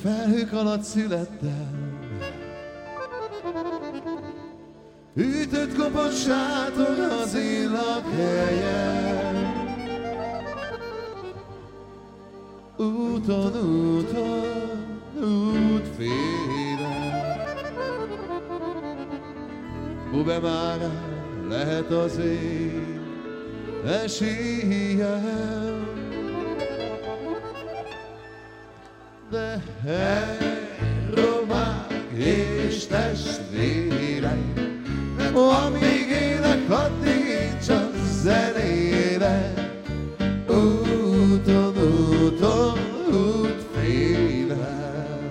felhők alatt születtem. Ütött kopott sátor az én lakhelyen. Úton, útfélen. Bube már lehet az én esélyem. De hely, romák és testvérek, amíg élek, addig én csak zenére. Úton, útfélen.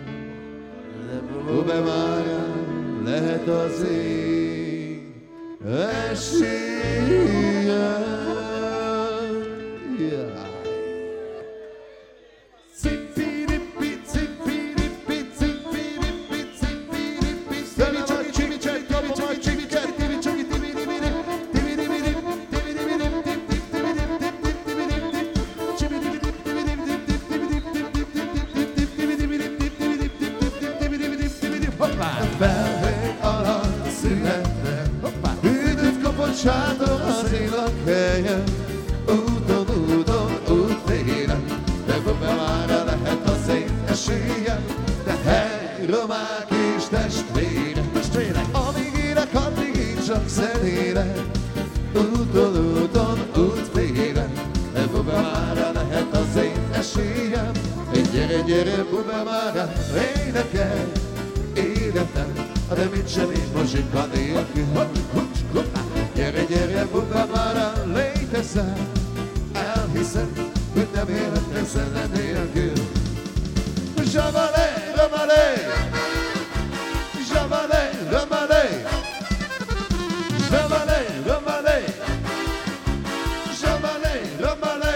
Bube már lehet az én esélyem. Felhők alatt születtem, ütött kopott sátor az én lakhelyen. Úton, útfélen, de Bube már lehet az én esélyem. De hely, romák és testvérek, amíg élek, addig én csak zenére. Úton, útfélen, de Bube már lehet az én esélyem. Gyere, gyere, Bube már énekelj életem, de mit sem is muzsika nélkül. Gyere, gyere, Bube már létezem, elhiszem, hogy nem életem zene nélkül. Zsabalé, rabalé, zsabalé, rabalé, zsabalé, rabalé, zsabalé, rabalé.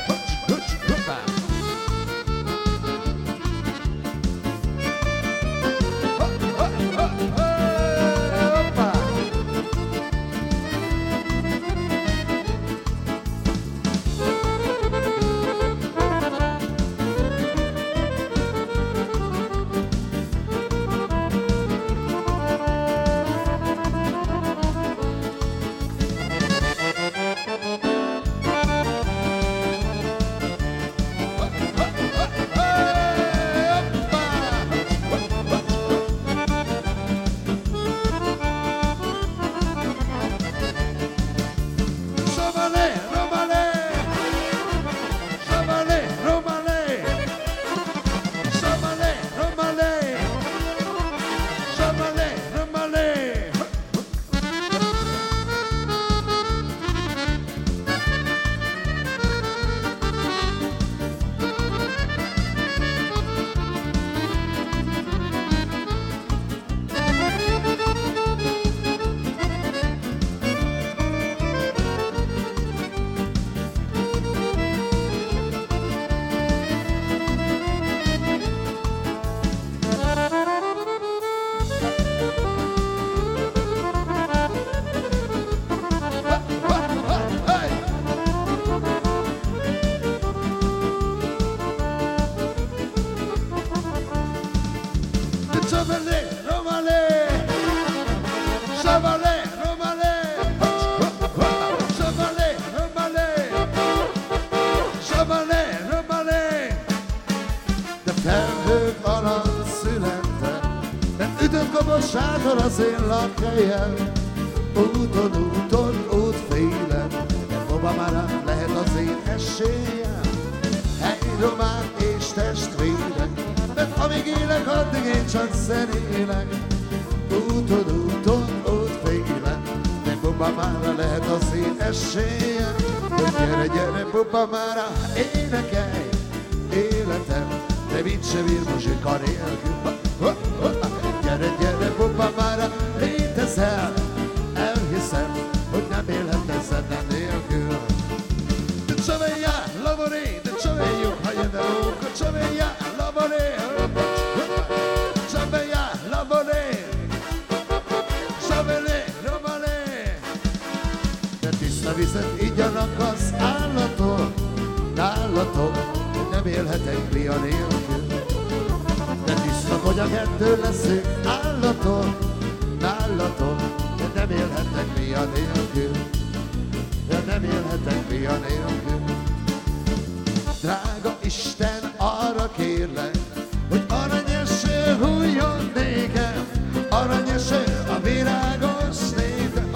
Ütött kopott sátor az én lakhelyen. Úton, útfélen, de Bube már lehet az én esélyem. Hely, romák és testvérek, mert amíg élek, addig én csak zenélek. Úton, útfélen, de Bube már lehet az én esélyem. Gyere, gyere, Bube már énekelj életem, de mit sem ír muzsika nélkül. Gyere, gyere, Bube már létezel, elhiszem, hogy nem élhetne zene nélkül. De csaveljá, laboré, de csaveljük, ha jön el óka, csaveljá, laboré, csaveljá, laboré, csavelé, robalé. De tiszta vizet igyanak az állatok, hogy nem élhetek Lia nélkül. hogy a kettő leszünk állatok, nálatok, de nem élhetek fia nélkül, de nem élhetek fia nélkül. Drága Isten, arra kérlek, hogy aranyeső hulljon nékem, aranyeső a virágos nékem.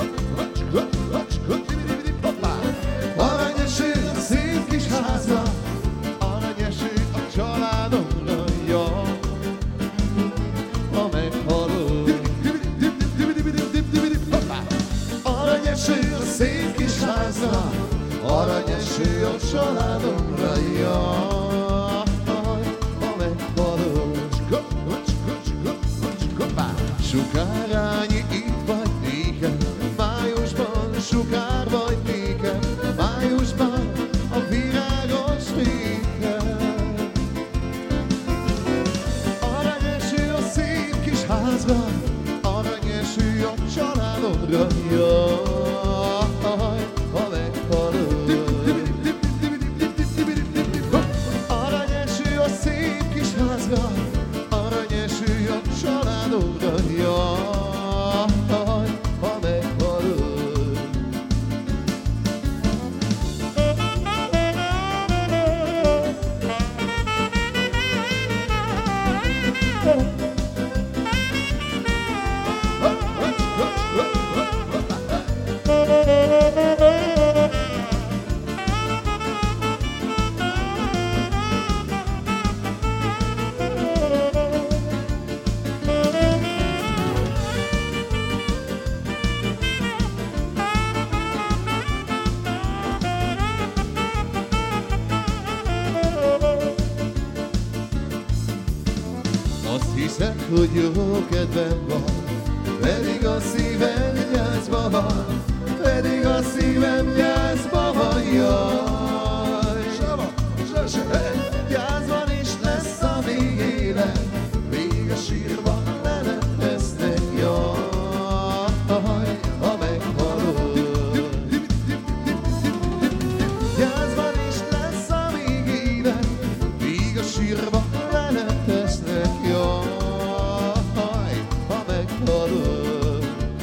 Aranyeső a szép kis házra, aranyeső a családomra, ja, ha meghalok. Aranyeső a szép kis házra, aranyeső a családomra, ja, ha meghalok. Sukárányi itt vagy nékem, májusban sukár vagy nékem, májusban a virágos nékem. Aranyeső a szép kis házra, aranyeső a családomra, jaj, ha meghalok. Aranyeső a szép kis házra, aranyeső a családomra, jaj, ha meghalok. Azt hiszed, hogy jó kedvem van, pedig a szívem gyászba van, pedig a szívem gyászba van, jaj. Gyászban is lesz, amíg élet, még a sírban leleteznek, jaj, ha meghalok. Gyászban is lesz, amíg élet, még a sírban leleteznek, jaj, ha meghalok.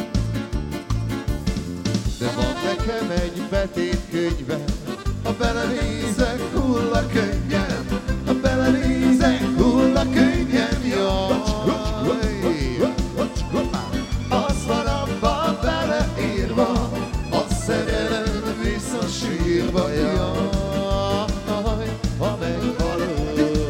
De van nekem egy betétkönyvem, ha belenézek, hull a könnyem, ha belenézek, hull a könnyem, jaj. Az van abban beleírva, a szerelem vissza sírva, jaj, ha meghalok.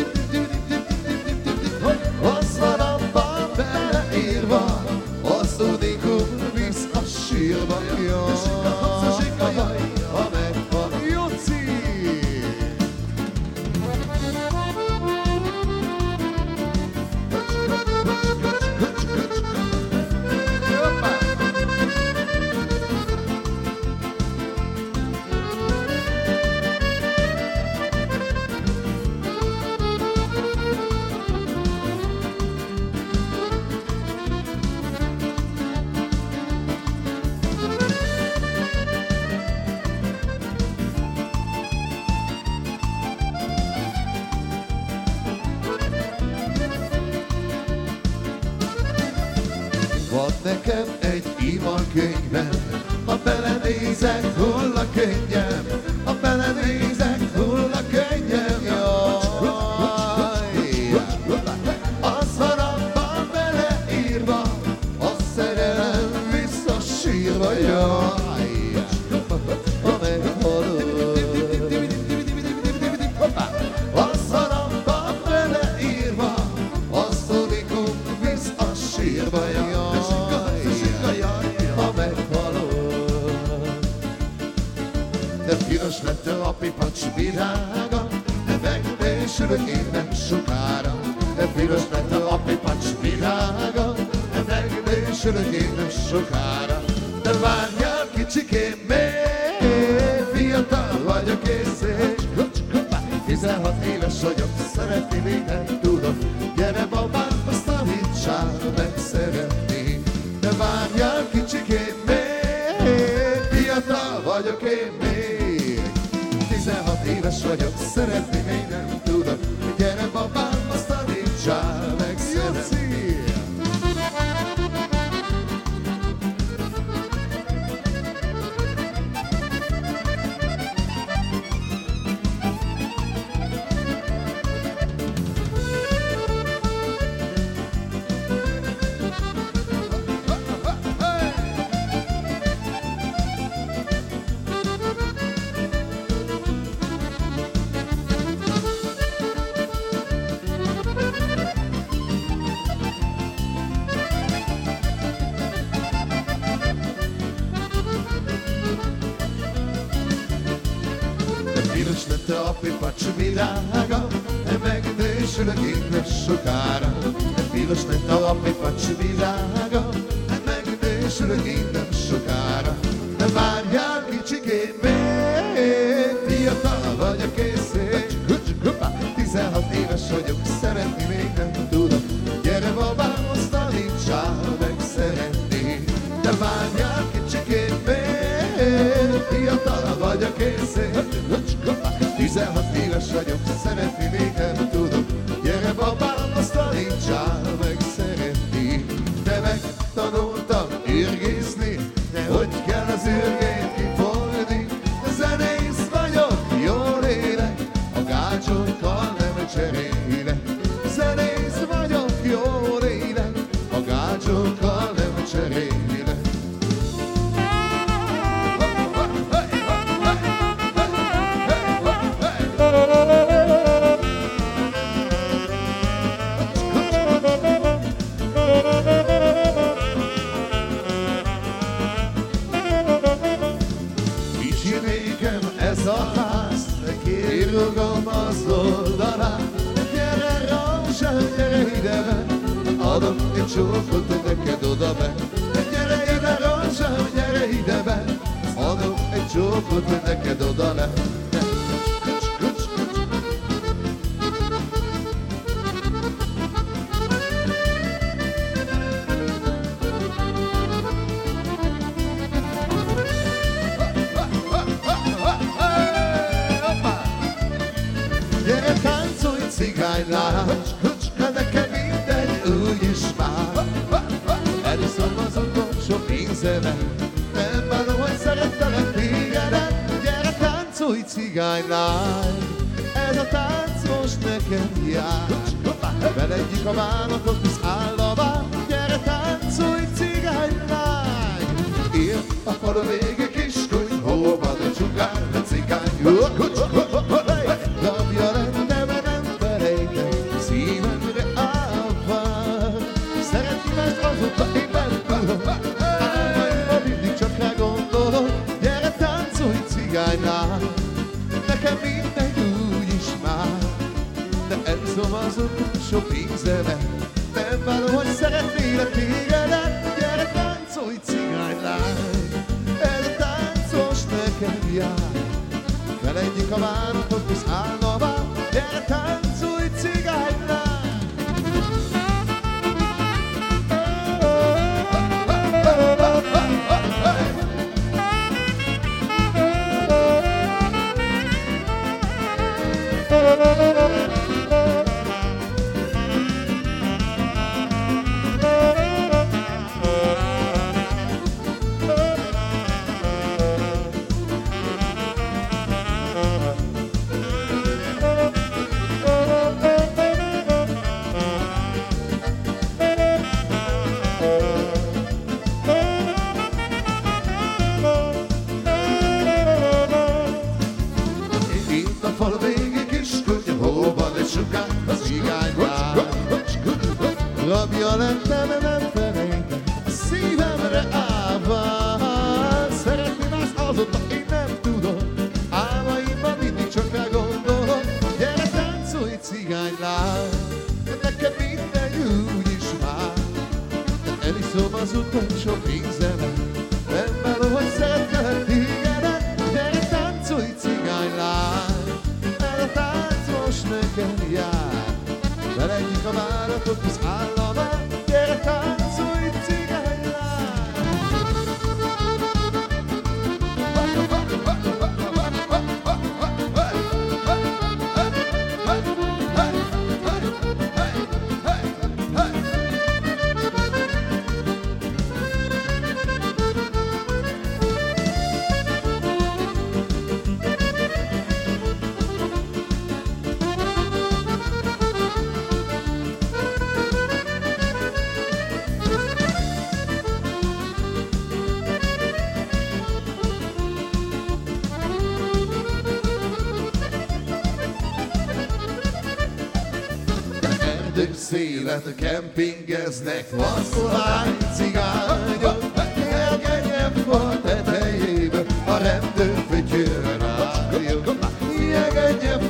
Az van abban beleírva, az unikum visz a sírba, jaj, ha meghalok. Jóci! Van nekem egy imankönyvem, ha belenézek, hull a könnyem, ha belenézek, hull a könnyem, jaj. Az van abban beleírva, a szerelem vissza sírva, jaj, ha meghalok. Az van abban beleírva, az unikum visz a sírba, jaj, ha meghalok. De piros lett a pipacs virága, de megnősülök én nem sokára. De piros lett a pipacs virága, de megnősülök én nem sokára. De várjál kicsikém, még fiatal vagyok és szép. 16 éves vagyok, szeretni még nem tudok. Gyere babám, azt tanítsál meg szeretni. De várjál kicsikém, még fiatal vagyok én még. 16 éves vagyok, szeretni még nem tudok. Gyere babám, azt tanítsál meg szeretni. a pipacs virága, megnősülök innen sokára. Piros lett a pipacs virága, megnősülök innen sokára. De várjál kicsikém, még fiatal vagyok készé. 16 éves vagyok, szeretni még nem tudok. Gyere babám, aztán nincsál meg szeretni. De várjál kicsikém, még fiatal vagyok készé. 16 éves vagyok, szeretni még nem tudok. Gyere babám, aztán nincsál meg szeretni. De megtanultam ürgészni, de hogy kell az ürgét kifogni. Zenész vagyok, jól élek, a gácsokkal nem cserélek. Zenész vagyok, jól élek, a gácsokkal nem cserélek. Ez a ház, kirúgom az oldalát. Gyere Rózsa, gyere ide be, adok egy csókot neked oda be. Gyere ide Rózsa, gyere ide be, adok egy csókot neked oda le. Gyere táncolj cigánylány, nekem mindegy, úgyis már. Eliszom az utolsó pénzemet, nem bánom, hogy szerettelek tégedet. Gyere táncolj cigánylány, ez a tánc most nekem jár. Belegyik a bánatot, hisz állavá. Gyere táncolj cigánylány, én a falu vége kis kunyhóban, a csukár, a cigány. Napja lenne, nem felejtek, szívemre állvár. Szeretni, mert azóta én nem tudom, álmaimban mindig csak rá gondolok. Gyere táncolj cigánylány, nekem mindegy úgyis már. De elszom az utolsó pénzemet, nem várom, hogy szeretnélek tégedet. Gyere táncolj cigánylány, ez a tánc most nekem jár. Felejtjük a váratot, hisz állavá. Gyere táncolj cigánylány. Itt a falu végig kis kutyahóban egy sukán a cigánylány. Rabja lettem, nem felejtem, szívemre állvár. Szeretni más azóta én nem tudom, álmaimban mindig csak rá gondolok. Gyere táncolj cigánylány, nekem minden úgyis már. De eliszom az utolsó pénzemet, nem várom, hogy szeretlek tégedet. Gyere táncolj cigánylány, ez a tánc most nekem jár. Belegyik a váratot, hisz állavá. Gyere táncolj cigánylány. Erdők szélen kempingeznek, vasszolány cigányok. Jegenyebb a tetejében, a rendőr fütyül rájuk. Jegenyebb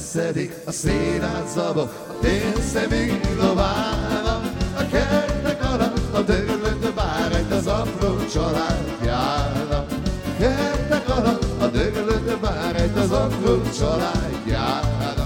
leszedik a szénát zabok, a térszemig loválnak. A kertek alatt a döglött bárányt az apró család járnak. A kertek alatt a döglött bárányt az apró család járnak.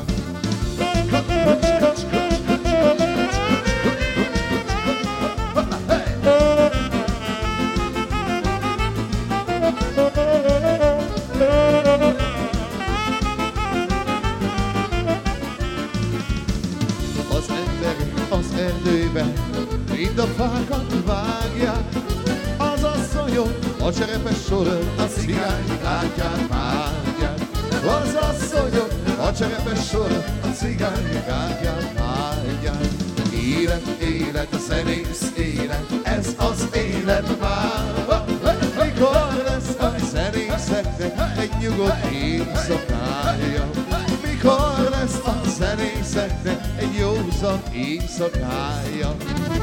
Az emberek az erdőben mind a fákat vágják, az asszonyok a cserepes soron a cigánykártyát vágják. Az asszonyok a cserepes soron a cigánykártyát vágják. Élet, élet, a zenész élet, ez az élet már. Mikor lesz a zenészeknek egy nyugodt éjszakája? Mikor lesz a zenészeknek egy józan éjszakája?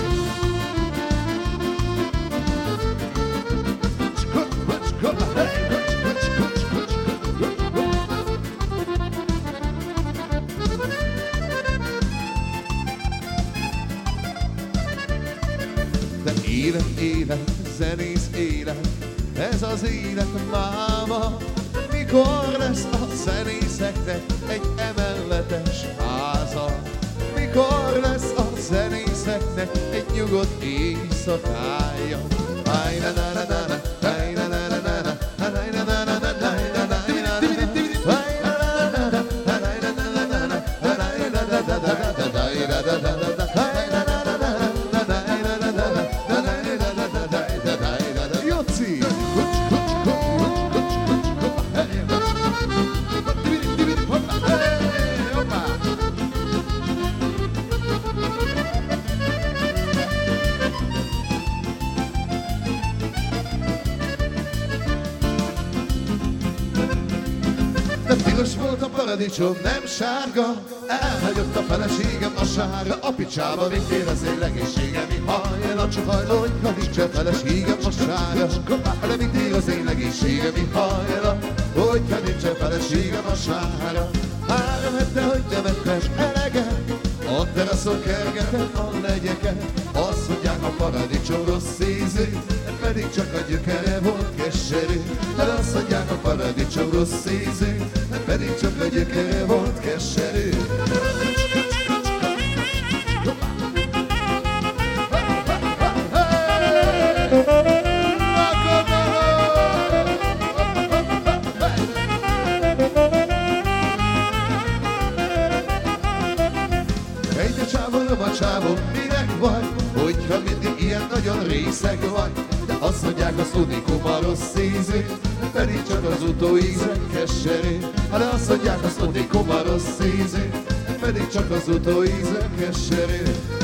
De élet, élet, zenész élet, ez az élet máma. Mikor lesz a zenészeknek egy emeletes háza? Mikor lesz a zenészeknek egy nyugodt éjszakája? De piros volt a paradicsom, nem sárga. Elhagyott a feleségem a sárga. A picsába vittél az én legészségem. Hajjel a csokajlónyka, nincsen feleségem a sárga. De vittél az én legészségem. Hajjel a hogyha nincsen feleségem a sárga. 3 hete, hogy nem ettem eleget, a teraszon kergetem a legyeket. Azt mondják, a paradicsom rossz ízű, pedig csak a gyökere volt keserű. Azt mondják, a paradicsom rossz ízű, pedig csak a gyökere volt keserű. Egy a csávó, minek vagy? Hogyha mindig ilyen nagyon részeg vagy. De azt mondják, az unikum a rossz ízű, pedig csak az utóíze keserű. De azt mondják, az unikum a rossz ízű, pedig csak az utóíze keserű.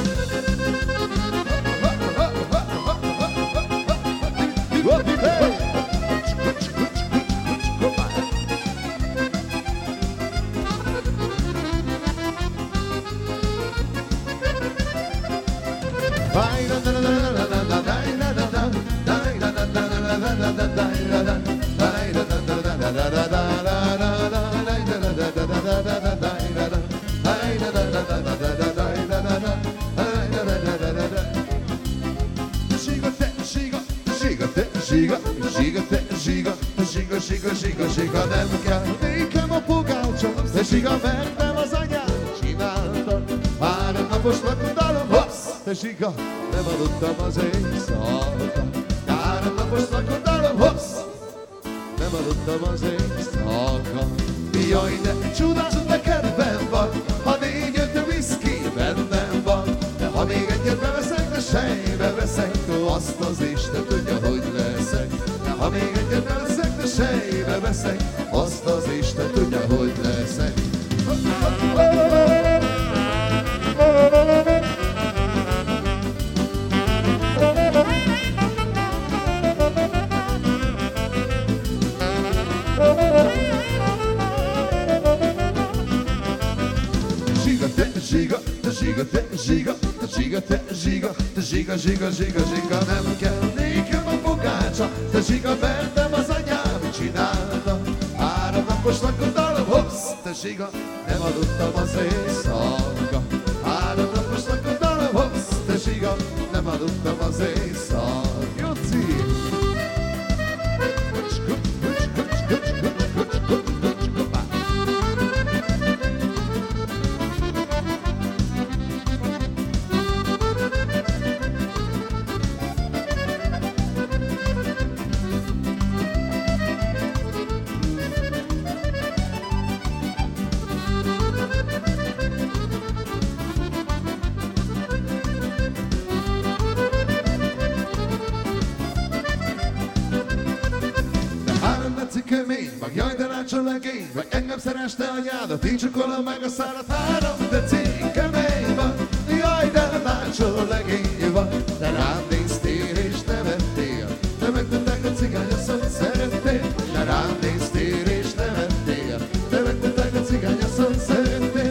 Zsiga, nem kell nékem a pogácsa, de zsiga, mert nem az anyám csinálta. 3 napos lakodalom, hossz! De zsiga, nem aludtam az éjszaka. 3 napos lakodalom, hossz! Nem aludtam az éjszaka. Jaj, de csodás, neked benn van, ha 4-5 whisky bennem van. De ha még egyet beveszek, de sejbe veszek, azt az Isten tudja, hogy leszek. De ha még egyet beveszek, de sejbe veszek, azt az Isten tudja, hogy leszek. Zsiga, nem kell nékem a pogácsa, de zsiga, mert nem az anyám csinálta. 3 napos lakodalom, hossz! De siga, nem aludtam az éjszaka. 3 naposnak a dalomhoz, te siga, nem aludtam az éjszaka. Jóci! Meg jaj, de rácsol legény, vagy engem szereste anyádat, így csukolom meg a szárat. 3 deci kemény van, jaj, de rácsol legény van. De rám néztél és nevettél, te megtettek a cigányasszony szerettél. De rám néztél és nevettél, te megtettek a cigányasszony szerettél.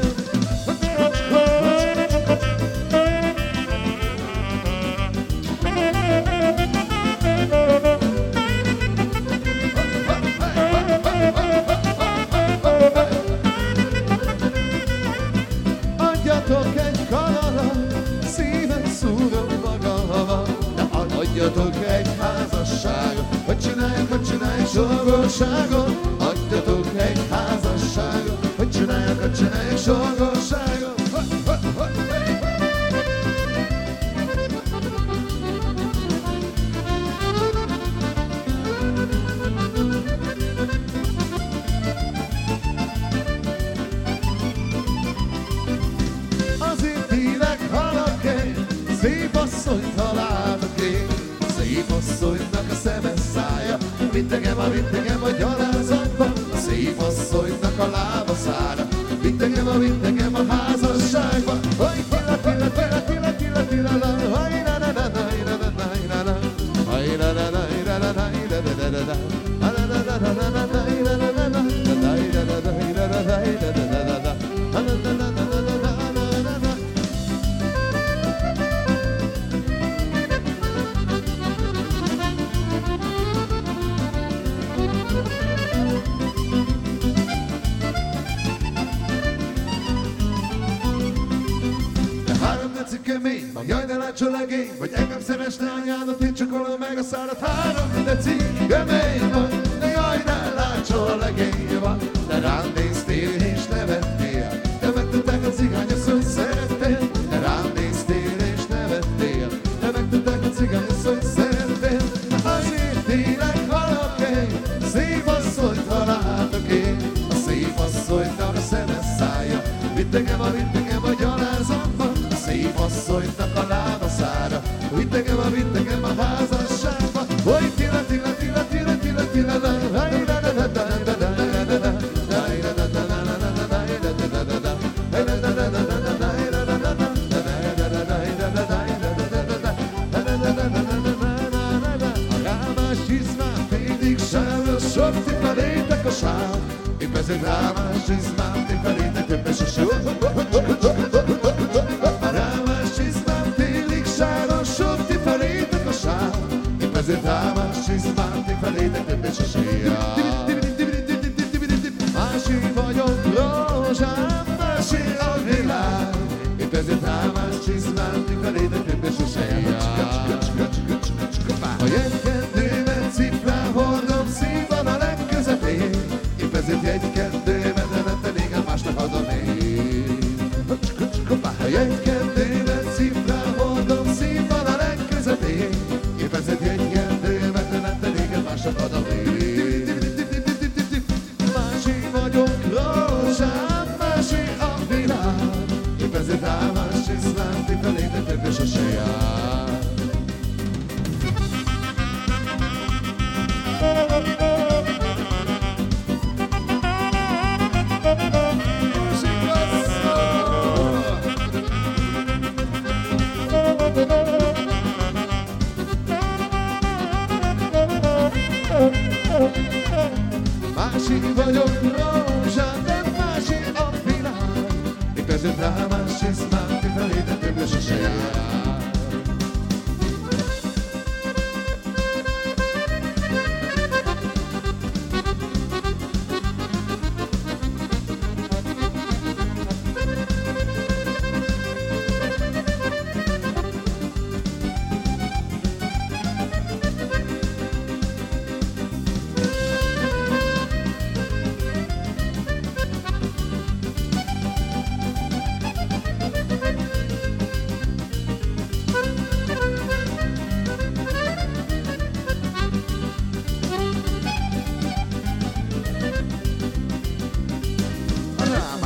Adjatok egy házasságot, hogy csinálják sorgolságot. Adjatok egy házasságot, hogy csinálják sorgolságot. Azért hívek halak én, szép asszonyt találok én. Szép asszonynak a szeme szája, vitt engem a gyalázatba. A szép asszonynak a lába szára, vitt engem a házasságba. Haj, tila, tila, tila, tila, tila, tila, la, haj, la, la, la, la, la, la, la, la, haj, la, la, la, la, la, la, la, la, la, la, kemény, meg jaj, de látsol legény, vagy engem szereste anyádat, én csukolom meg a szárat. 3 deci kemény van, de jaj, de látsol legény van. De rám néztél és nevettél, te megtettek a cigányasszony szerettél. De rám néztél és nevettél, te megtettek a cigányasszony szerettél. Azért élek halak én, szép asszonyt találtak én. A szép asszonynak a szeme szája, vitt engem a gyalázatba. Szép asszonynak a lába szára, vitt engem a házasságba. Hogy tila, tila, tila, tila, tila, tila, la, la, la, la, la, la, la, la, la, la, a rámás izmám félig sárga, sok tifalétek a sár. Épp ezért rámás izmám tifalétek többes a sár. Ezért rámás izmám, ti felétek többes a séjjel. Másé vagyok, rózsám, másé a világ. Épp ezért rámás izmám, ti felétek többes a séjjel. A jegykendőmet ciprán hordom, szív van a legközepén. Épp ezért jegykendőmet nem igen másnak adom én. A jegykendőmet ciprán hordom, szív van a legközepén. Épp ezért jegykendőmet nem igen másnak adom én. Másé vagyok, rózsám, másé a világ. Épp ezért rámás iszlám, ti felétek többes a saját. Másé vagyok, rózsám, de másé a világ. Épp ezért rámás iszlám, ti felétek többes a saját.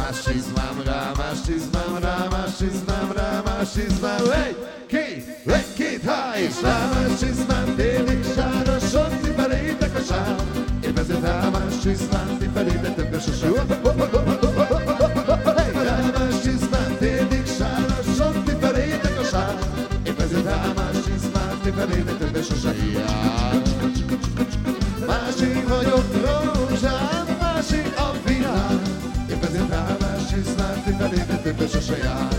Rámás csizmám, rámás csizmám, rámás csizmám, rámás csizmám. Egy, két, há, és rámás csizmám, télig sára, sok ti felétek a sár. Épp ezért rámás csizmám, ti felétek a sár. Rámás csizmám, télig sára, sok ti felétek a sár. Épp ezért rámás csizmám, ti felétek a sár. Másik vagyok rózsám, másik a világ. Épp ezért rámás csizmám, ti felétek a sár.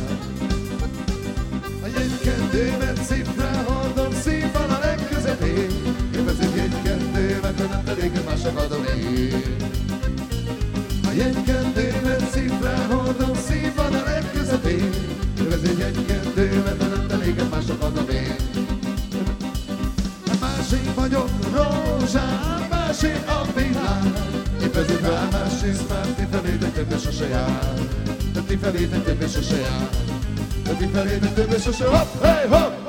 A jegykettőmet szívre hordom, szív van a legközepén. Épp ezért jegykettőmet, hogy nem pedig mások adom én. A jegykettőmet szívre hordom, szív van a legközepén. Épp ezért jegykettőmet, hogy nem pedig mások adom én. Másik vagyok rózsám, másik a világ. Épp ezért rámás csizmám, ti felétek többé sose jár. Ti felétek többé sose jár. Ti felétek többé sose, hopp, hey, hopp!